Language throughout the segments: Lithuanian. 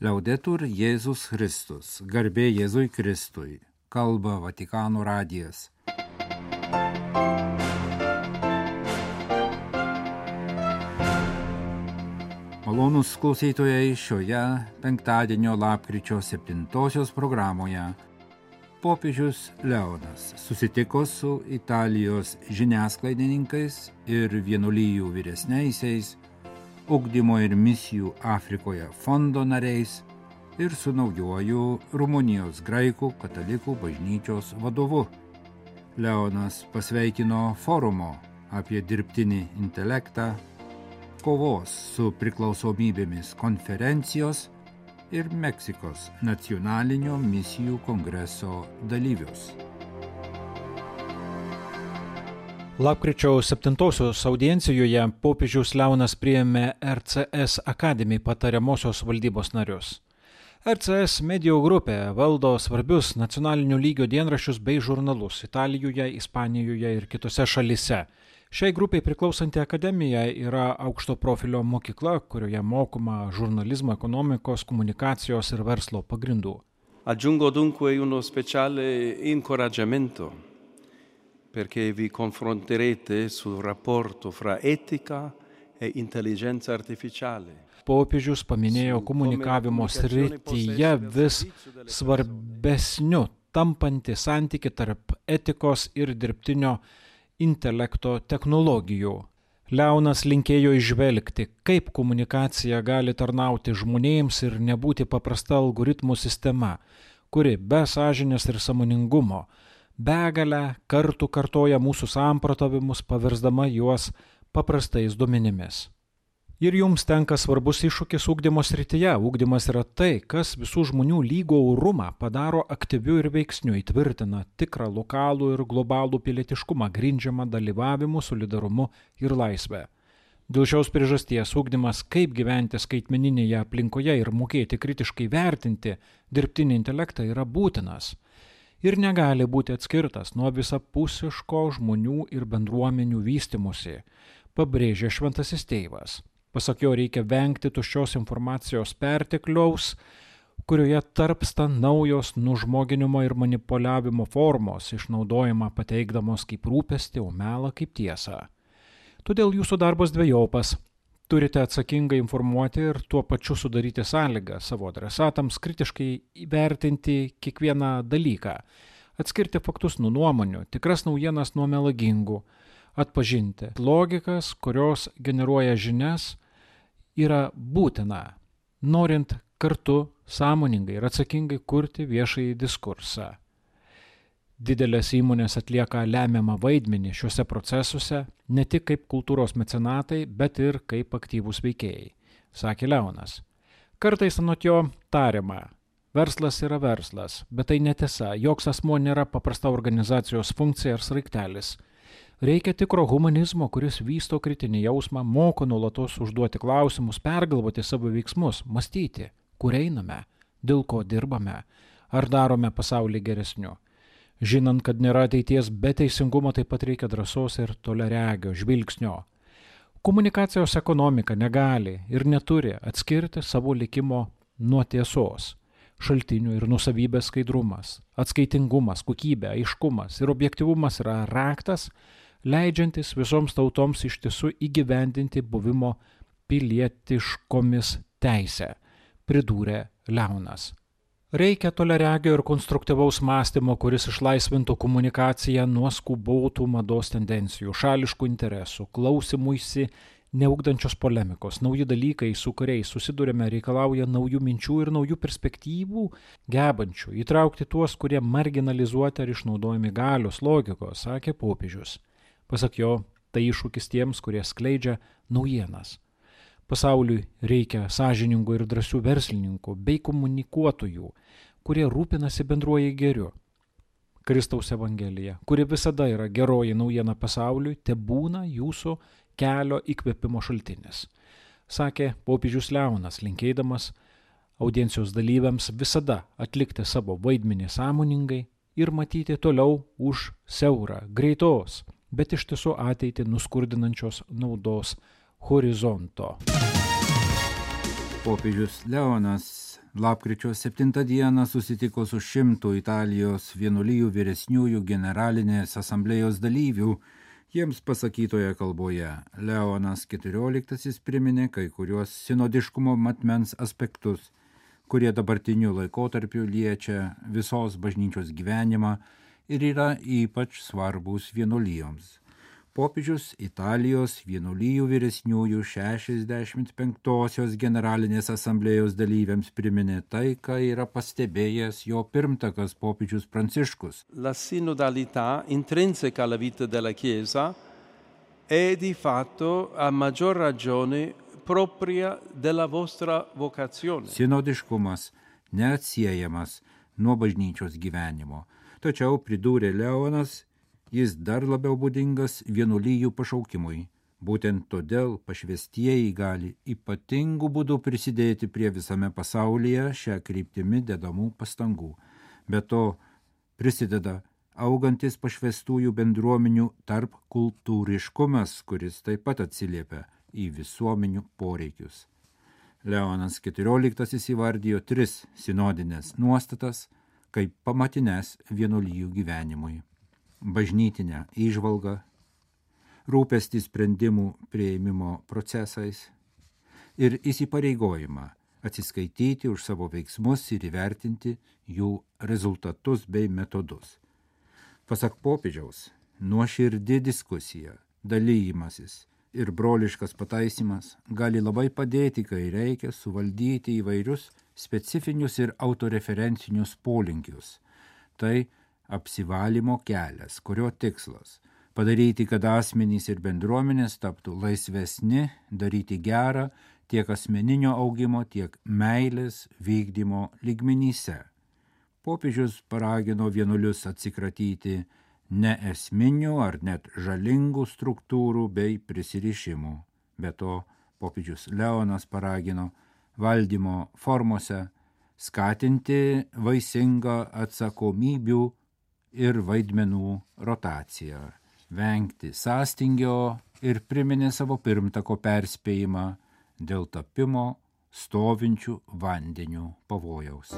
Liaudetur Jėzus Kristus, garbė Jėzui Kristui, kalba Vatikano radijas. Malonūs klausytojai, šioje penktadienio lapkričio 7 programoje popiežius Leonas susitiko su Italijos žiniasklaidininkais ir vienuolijų vyresniaisiais, ugdymo ir misijų Afrikoje fondo nariais ir su naujuoju Rumunijos graikų katalikų bažnyčios vadovu. Leonas pasveikino forumo apie dirbtinį intelektą, kovos su priklausomybėmis konferencijos ir Meksikos nacionalinio misijų kongreso dalyvius. Lapkričio 7 audiencijoje popiežius Leonas priėmė RCS Academy patariamosios valdybos narius. RCS medijų grupė valdo svarbius nacionalinio lygio dienraščius bei žurnalus Italijoje, Ispanijoje ir kitose šalyse. Šiai grupiai priklausanti akademija yra aukšto profilio mokykla, kurioje mokoma žurnalizmo, ekonomikos, komunikacijos ir verslo pagrindų. Aggiungo dunque uno speciale incoraggiamento, perché vi confronterete sul rapporto fra etica e intelligenza artificiale. Popiežius paminėjo komunikavimo srityje vis svarbesniu tampantį santykį tarp etikos ir dirbtinio intelekto technologijų. Leonas linkėjo įžvelgti, kaip komunikacija gali tarnauti žmonėms ir nebūti paprasta algoritmų sistema, kuri be sąžinės ir sąmoningumo begalę kartų kartoja mūsų samprotavimus, paversdama juos paprastais duomenimis. Ir jums tenka svarbus iššūkis ugdymo srityje. Ugdymas yra tai, kas visų žmonių lygų orumą padaro aktyviu ir veiksniu, įtvirtina tikrą lokalų ir globalų pilietiškumą, grindžiamą dalyvavimu, solidarumu ir laisvę. Dėl šios priežasties ugdymas, kaip gyventi skaitmeninėje aplinkoje ir mokėti kritiškai vertinti dirbtinį intelektą, yra būtinas ir negali būti atskirtas nuo visapusiško žmonių ir bendruomenių vystymosi, pabrėžė šventasis tėvas. Pasak jo, reikia vengti tuščios informacijos pertekliaus, kurioje tarpsta naujos nužmoginimo ir manipuliavimo formos, išnaudojimą pateikdamos kaip rūpestį, o melą kaip tiesą. Todėl jūsų darbas dvejopas. Turite atsakingai informuoti ir tuo pačiu sudaryti sąlygą savo adresatams kritiškai įvertinti kiekvieną dalyką, atskirti faktus nuo nuomonių, tikras naujienas nuo melagingų, atpažinti logikas, kurios generuoja žinias, yra būtina, norint kartu sąmoningai ir atsakingai kurti viešąjį diskursą. Didelės įmonės atlieka lemiamą vaidmenį šiuose procesuose, ne tik kaip kultūros mecenatai, bet ir kaip aktyvūs veikėjai, sakė Leonas. Kartais anot jo tariama, verslas yra verslas, bet tai netiesa, joks asmuo nėra paprasta organizacijos funkcija ar sraigtelis. Reikia tikro humanizmo, kuris vysto kritinį jausmą, moko nuolatos užduoti klausimus, pergalvoti savo veiksmus, mąstyti, kur einame, dėl ko dirbame, ar darome pasaulį geresniu. Žinant, kad nėra ateities be teisingumo, taip pat reikia drąsos ir toliaregio žvilgsnio. Komunikacijos ekonomika negali ir neturi atskirti savo likimo nuo tiesos. Šaltinių ir nuosavybės skaidrumas, atskaitingumas, kokybė, aiškumas ir objektyvumas yra raktas, leidžiantis visoms tautoms iš tiesų įgyvendinti buvimo pilietiškomis teisę, pridūrė Leonas. Reikia toliaregio ir konstruktyvaus mąstymo, kuris išlaisvintų komunikaciją nuo skubotų mados tendencijų, šališkų interesų, klausimuisi neugdančios polemikos. Nauji dalykai, su kuriais susidurime, reikalauja naujų minčių ir naujų perspektyvų, gebančių įtraukti tuos, kurie marginalizuoti ar išnaudojami galios logikos, sakė popiežius. Pasak jo, tai iššūkis tiems, kurie skleidžia naujienas. Pasauliui reikia sąžiningų ir drąsių verslininkų bei komunikuotojų, kurie rūpinasi bendruoju gėriu. Kristaus Evangelija, kuri visada yra geroji naujiena pasauliui, tebūna jūsų kelio įkvėpimo šaltinis, sakė popiežius Leonas, linkėdamas audiencijos dalyviams visada atlikti savo vaidmenį sąmoningai ir matyti toliau už siaurą, greitos, bet iš tiesų ateitį nuskurdinančios naudos horizonto. Popiežius Leonas lapkričio 7 dieną susitiko su 100 Italijos vienuolijų vyresniųjų generalinės asamblėjos dalyvių. Jiems pasakytoje kalboje Leonas XIV priminė kai kuriuos sinodiškumo matmens aspektus, kurie dabartiniu laikotarpiu liečia visos bažnyčios gyvenimą ir yra ypač svarbus vienuolijoms. Popiežius Italijos vienuolijų vyresniųjų 65-osios generalinės asamblėjos dalyviams priminė tai, ką yra pastebėjęs jo pirmtakas popiežius Pranciškus. La sinodalità intrinseca alla vita della Chiesa è di fatto a maggior ragione propria della vostra vocazione. Sinodiškumas neatsiejamas nuo bažnyčios gyvenimo. Tačiau, pridūrė Leonas, jis dar labiau būdingas vienuolijų pašaukimui. Būtent todėl pašvestieji gali ypatingų būdų prisidėti prie visame pasaulyje šią kryptimi dedamų pastangų. Be to prisideda augantis pašvestųjų bendruomenių tarp kultūriškumas, kuris taip pat atsiliepia į visuomenių poreikius. Leonas XIV įvardijo 3 sinodinės nuostatas kaip pamatines vienuolijų gyvenimui. Bažnytinę įžvalgą, rūpestį sprendimų prieimimo procesais ir įsipareigojimą atsiskaityti už savo veiksmus ir įvertinti jų rezultatus bei metodus. Pasak popiežiaus, nuoširdi diskusija, dalyjimasis ir broliškas pataisimas gali labai padėti, kai reikia suvaldyti įvairius specifinius ir autoreferencinius polinkius. Tai apsivalymo kelias, kurio tikslas – padaryti, kad asmenys ir bendruomenės taptų laisvesni, daryti gerą tiek asmeninio augimo, tiek meilės vykdymo lygmenyse. Popiežius paragino vienuolius atsikratyti neesminių ar net žalingų struktūrų bei prisirišimų. Be to, popiežius Leonas paragino valdymo formose skatinti vaisingą atsakomybių ir vaidmenų rotaciją, vengti sąstingio ir priminė savo pirmtako perspėjimą dėl tapimo stovinčių vandenių pavojaus.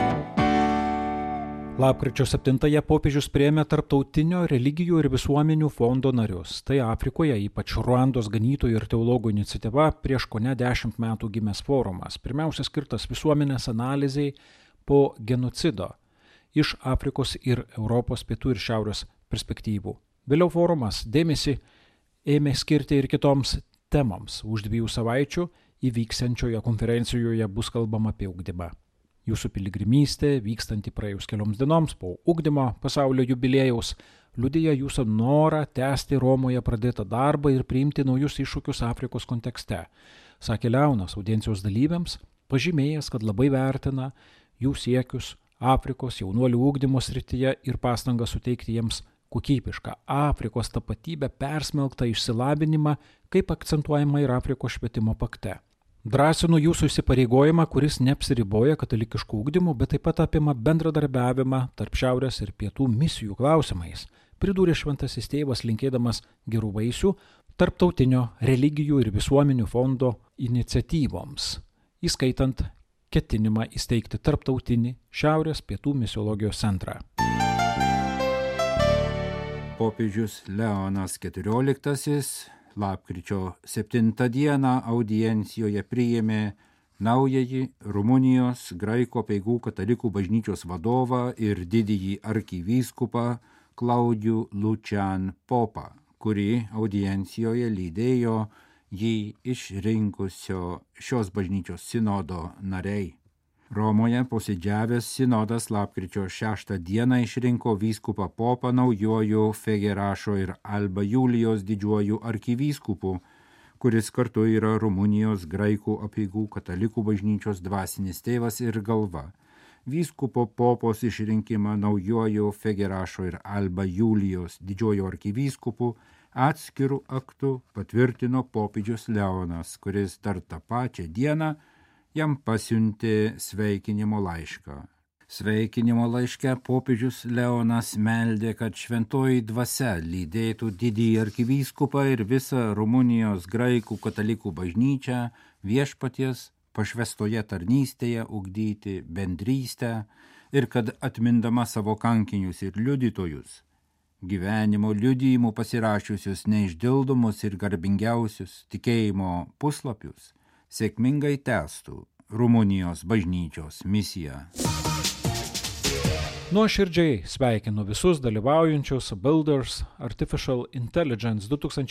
Lapkričio 7 popiežius priėmė Tarptautinio religijų ir visuomenių fondo narius. Tai Afrikoje, ypač Ruandos ganytojų ir teologų iniciatyva, prieš kone 10 metų gimęs forumas, pirmiausia skirtas visuomenės analizei po genocido iš Afrikos ir Europos pietų ir šiaurės perspektyvų. Vėliau forumas dėmesį ėmė skirti ir kitoms temams. Už 2 savaičių įvyksiančioje konferencijoje bus kalbama apie ugdymą. Jūsų piligrimystė, vykstanti praėjus kelioms dienoms po ugdymo pasaulio jubiliejaus, liudija jūsų norą tęsti Romoje pradėtą darbą ir priimti naujus iššūkius Afrikos kontekste, sakė Leonas audiencijos dalyviams, pažymėjęs, kad labai vertina jų siekius Afrikos jaunuolių ugdymo srityje ir pastangą suteikti jiems kokybišką Afrikos tapatybę persmelktą išsilavinimą, kaip akcentuojama ir Afrikos švietimo pakte. Drąsinu jūsų įsipareigojimą, kuris neapsiriboja katalikiškų ugdymų, bet taip pat apima bendradarbiavimą tarp šiaurės ir pietų misijų klausimais, pridūrė šventasis tėvas linkėdamas gerų vaisių Tarptautinio religijų ir visuomenių fondo iniciatyvoms, įskaitant ketinimą įsteigti tarptautinį šiaurės pietų misiologijos centrą. Popiežius Leonas XIV lapkričio 7 dieną audiencijoje priėmė naująjį Rumunijos graikų apeigų katalikų bažnyčios vadovą ir didįjį arkivyskupą Klaudijų Lučian Popą, kurį audiencijoje lydėjo jį išrinkusio šios bažnyčios sinodo nariai. Romoje posėdžiavęs sinodas lapkričio 6 dieną išrinko vyskupą Popą naujuoju Fegerašo ir Alba Julijos didžiuoju arkivyskupu, kuris kartu yra Rumunijos graikų apeigų katalikų bažnyčios dvasinis tėvas ir galva. Vyskupo Popos išrinkimą naujuoju Fegerašo ir Alba Julijos didžiuoju arkivyskupu atskirų aktų patvirtino popiežius Leonas, kuris dar tą pačią dieną jam pasiuntė sveikinimo laišką. Sveikinimo laiške popiežius Leonas meldė, kad šventoji dvasia lydėtų didįjį arkivyskupą ir visą Rumunijos graikų katalikų bažnyčią viešpaties pašvestoje tarnystėje ugdyti bendrystę ir kad atmindama savo kankinius ir liudytojus, gyvenimo liudijimų pasirašiusius neišdildomus ir garbingiausius tikėjimo puslapius, sėkmingai tęstų Rumunijos bažnyčios misiją. Nuoširdžiai sveikinu visus dalyvaujančius Builders Artificial Intelligence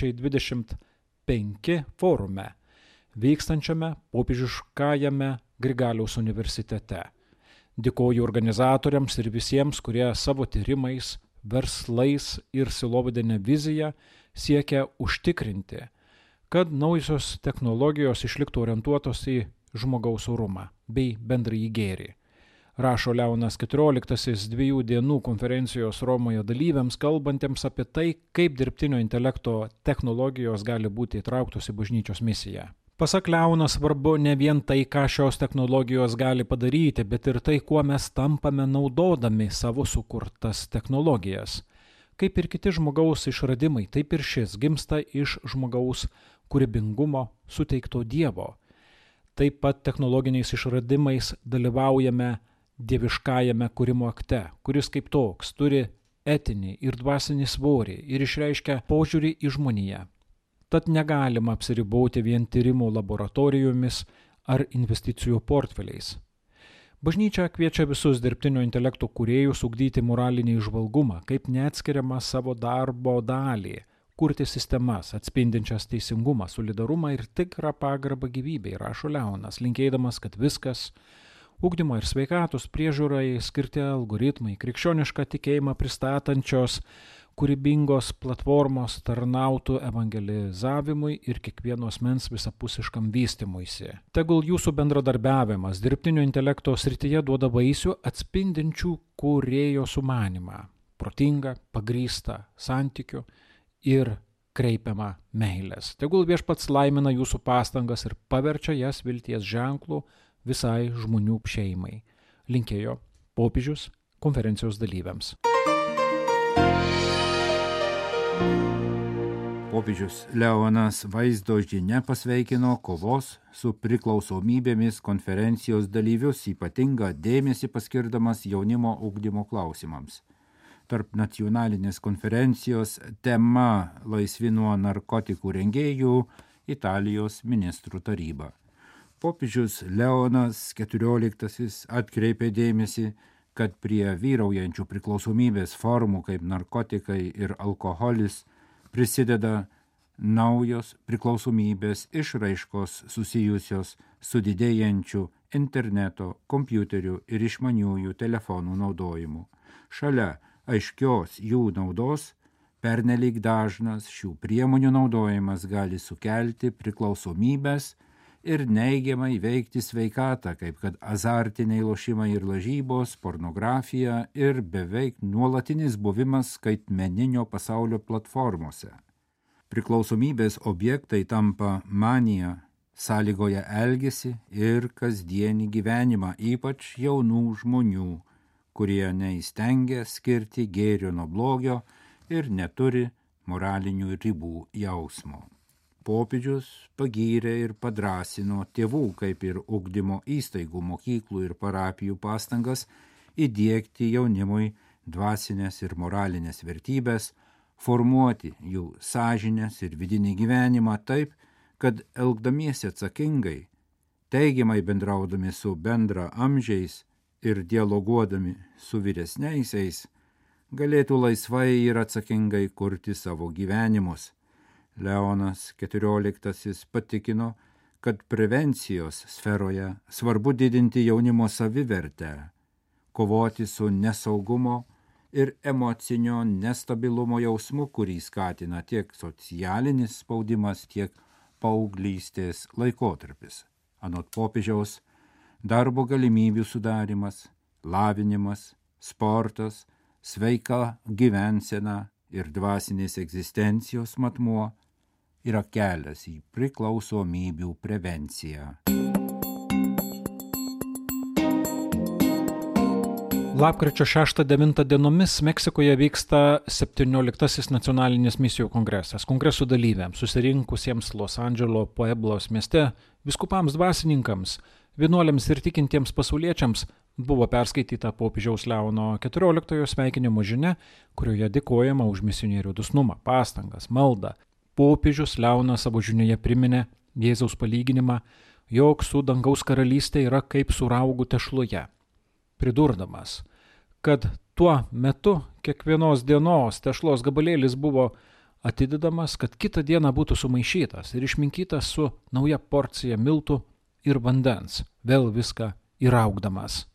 2025 forume, vykstančiame popiežiškajame Grigaliaus universitete. Dėkoju organizatoriams ir visiems, kurie savo tyrimais, verslais ir sielovadine vizija siekia užtikrinti, kad naujosios technologijos išliktų orientuotos į žmogaus orumą bei bendrąjį gėrį. Rašo Leonas XIV 2 dienų konferencijos Romoje dalyviams, kalbantiems apie tai, kaip dirbtinio intelekto technologijos gali būti įtrauktos į bažnyčios misiją. Pasak Leono, svarbu ne vien tai, ką šios technologijos gali padaryti, bet ir tai, kuo mes tampame naudodami savo sukurtas technologijas. Kaip ir kiti žmogaus išradimai, taip ir šis gimsta iš žmogaus kūrybingumo suteikto Dievo. Taip pat technologiniais išradimais dalyvaujame dieviškajame kūrimo akte, kuris kaip toks turi etinį ir dvasinį svorį ir išreiškia požiūrį į žmoniją. Tad negalima apsiriboti vien tyrimų laboratorijomis ar investicijų portfeliais. Bažnyčia kviečia visus dirbtinio intelekto kūrėjus ugdyti moralinį įžvalgumą, kaip neatskiriamą savo darbo dalį, kurti sistemas atspindinčias teisingumą, solidarumą ir tikrą pagarbą gyvybei, rašo Leonas, linkėdamas, kad viskas ugdymo ir sveikatos priežiūrai skirti algoritmai, krikščionišką tikėjimą pristatančios kūrybingos platformos tarnautų evangelizavimui ir kiekvieno asmens visapusiškam vystymuisi. Tegul jūsų bendradarbiavimas dirbtinio intelekto srityje duoda vaisių atspindinčių kūrėjo sumanimą, protingą, pagrįstą santykių ir kreipiamą meilės. Tegul viešpats laimina jūsų pastangas ir paverčia jas vilties ženklų visai žmonių šeimai. Linkėjo popiežius konferencijos dalyviams. Popiežius Leonas vaizdo žinia pasveikino kovos su priklausomybėmis konferencijos dalyvius, ypatingą dėmesį paskirdamas jaunimo ugdymo klausimams. Tarp nacionalinės konferencijos tema laisvi nuo narkotikų rengėjų Italijos ministrų taryba. Popiežius Leonas XIV atkreipė dėmesį, kad prie vyraujančių priklausomybės formų kaip narkotikai ir alkoholis prisideda naujos priklausomybės išraiškos susijusios su didėjančiu interneto, kompiuterių ir išmaniųjų telefonų naudojimu. Šalia aiškios jų naudos, pernelyg dažnas šių priemonių naudojimas gali sukelti priklausomybės ir neigiamai veikti sveikatą, kaip kad azartiniai lošimai ir lažybos, pornografija ir beveik nuolatinis buvimas skaitmeninio pasaulio platformose. Priklausomybės objektai tampa manija, sąlygoja elgesį ir kasdienį gyvenimą, ypač jaunų žmonių, kurie neįstengia skirti gėrio nuo blogio ir neturi moralinių ribų jausmo. Popiežius pagyrė ir padrasino tėvų, kaip ir ugdymo įstaigų, mokyklų ir parapijų pastangas įdiegti jaunimui dvasinės ir moralinės vertybės, formuoti jų sąžinės ir vidinį gyvenimą taip, kad elgdamiesi atsakingai, teigiamai bendraudami su bendra amžiais ir dialoguodami su vyresniaisiais, galėtų laisvai ir atsakingai kurti savo gyvenimus. Leonas XIV patikino, kad prevencijos sferoje svarbu didinti jaunimo savivertę, kovoti su nesaugumo ir emocinio nestabilumo jausmu, kurį skatina tiek socialinis spaudimas, tiek paauglystės laikotarpis. Anot popiežiaus, darbo galimybių sudarimas, lavinimas, sportas, sveika gyvensena ir dvasinės egzistencijos matmuo yra kelias į priklausomybių prevenciją. Lapkričio 6-9 dienomis Meksikoje vyksta 17 nacionalinis misijų kongresas. Kongresų dalyviams, susirinkusiems Los Andželo Pueblos mieste, viskupams dvasininkams, vienuoliams ir tikintiems pasauliečiams buvo perskaityta popiežiaus Leono XIV sveikinimo žinia, kurioje dėkojama už misionierių dosnumą, pastangas, maldą. Popiežius Leonas savo žinioje priminė Jėzaus palyginimą, jog su dangaus karalystė yra kaip su raugu tešloje, pridurdamas, kad tuo metu kiekvienos dienos tešlos gabalėlis buvo atidedamas, kad kitą dieną būtų sumaišytas ir išminkytas su nauja porcija miltų ir vandens, vėl viską įraugdamas.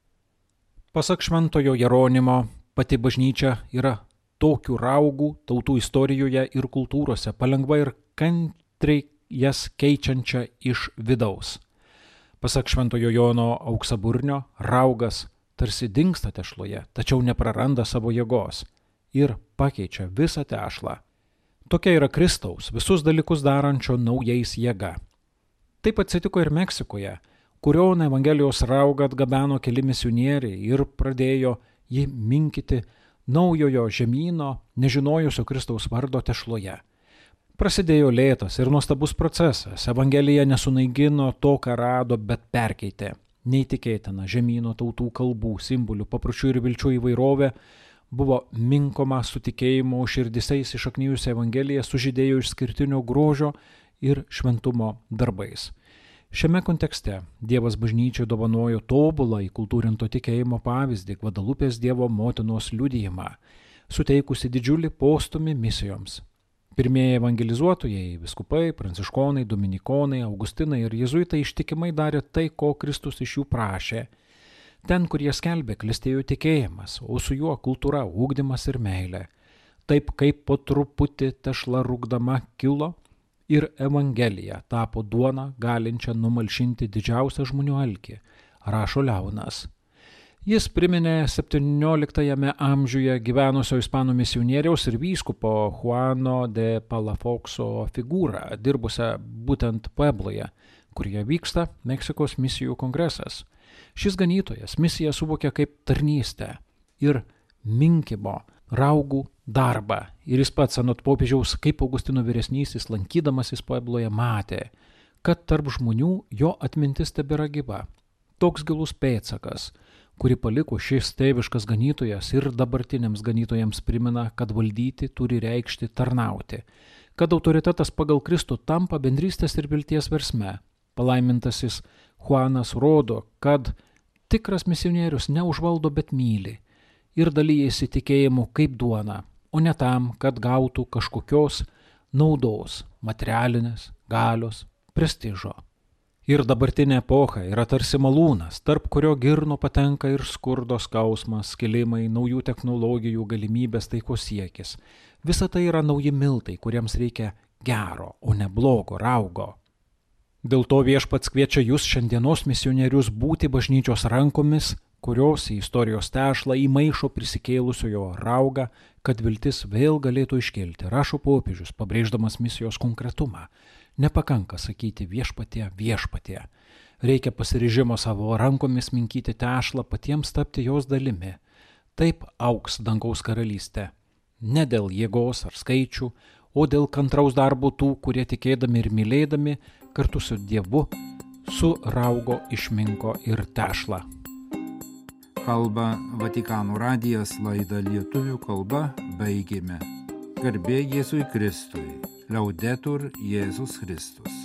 Pasak šventojo Jeronimo, pati bažnyčia yra tokių raugų tautų istorijoje ir kultūrose, palengva ir kantriai jas keičiančia iš vidaus. Pasak šventojo Jono Auksaburnio, raugas tarsi dingsta tešloje, tačiau nepraranda savo jėgos ir pakeičia visą tešlą. Tokia yra Kristaus visus dalykus darančio naujais jėga. Taip atsitiko ir Meksikoje, kurio Evangelijos raugą atgabeno keli misionieriai ir pradėjo jį minkyti naujojo žemyno, nežinojusio Kristaus vardo tešloje. Prasidėjo lėtas ir nuostabus procesas. Evangelija nesunaigino to, ką rado, bet perkeitė. Neįtikėtina žemyno tautų kalbų, simbolių, papročių ir vilčių įvairovė buvo minkoma su tikėjimo širdyse įsišaknijusi Evangelija sužydėjo išskirtinio grožio ir šventumo darbais. Šiame kontekste Dievas bažnyčiai dovanojo tobulą įkultūrinto tikėjimo pavyzdį, Gvadalupės Dievo motinos liudijimą, suteikusi didžiulį postūmį misijoms. Pirmieji evangelizuotojai, viskupai, pranciškonai, dominikonai, augustinai ir jėzuitai ištikimai darė tai, ko Kristus iš jų prašė. Ten, kur jie skelbė, klestėjo tikėjimas, o su juo kultūra, ugdymas ir meilė. Taip kaip po truputį tešla rūgdama kilo ir Evangelija tapo duona galinčia numalšinti didžiausią žmonių alkį, rašo Leonas. Jis priminė 17 amžiuje gyvenusio ispanų misionieriaus ir vyskupo Juano de Palafoxo figūrą, dirbusią būtent Puebloje, kurioje vyksta Meksikos misijų kongresas. Šis ganytojas misiją suvokė kaip tarnystę ir minkimo raugų darbą. Ir jis pats anot popiežiaus, kaip Augustino vyresnysis, lankydamasis Puebloje, matė, kad tarp žmonių jo atmintis tebėra gyva. Toks gilus pėdsakas, kurį paliko šis tėviškas ganytojas ir dabartiniams ganytojams primena, kad valdyti turi reikšti tarnauti, kad autoritetas pagal Kristų tampa bendrystės ir vilties versme. Palaimintasis Juanas rodo, kad tikras misionierius neužvaldo, bet myli ir dalyjasi tikėjimu kaip duona, o ne tam, kad gautų kažkokios naudos, materialinės, galios, prestižo. Ir dabartinė epocha yra tarsi malūnas, tarp kurio girno patenka ir skurdo skausmas, skilimai, naujų technologijų, galimybės, taikos siekis. Visa tai yra nauji miltai, kuriems reikia gero, o ne blogo raugo. Dėl to Viešpats kviečia jūs šiandienos misionierius būti bažnyčios rankomis, kurios į istorijos tešlą įmaišo prisikėlusiojo raugą, kad viltis vėl galėtų iškilti, rašo popiežius, pabrėždamas misijos konkretumą. Nepakanka sakyti viešpatie, viešpatie. Reikia pasiryžimo savo rankomis minkyti tešlą, patiems tapti jos dalimi. Taip augs dangaus karalystė. Ne dėl jėgos ar skaičių, o dėl kantraus darbo tų, kurie tikėdami ir mylėdami kartu su Dievu suraugo, išminko ir tešlą. Kalba Vatikano radijas, laidą lietuvių kalba baigėme. Garbė Jėzui Kristui. Laudetur Jėzus Kristus.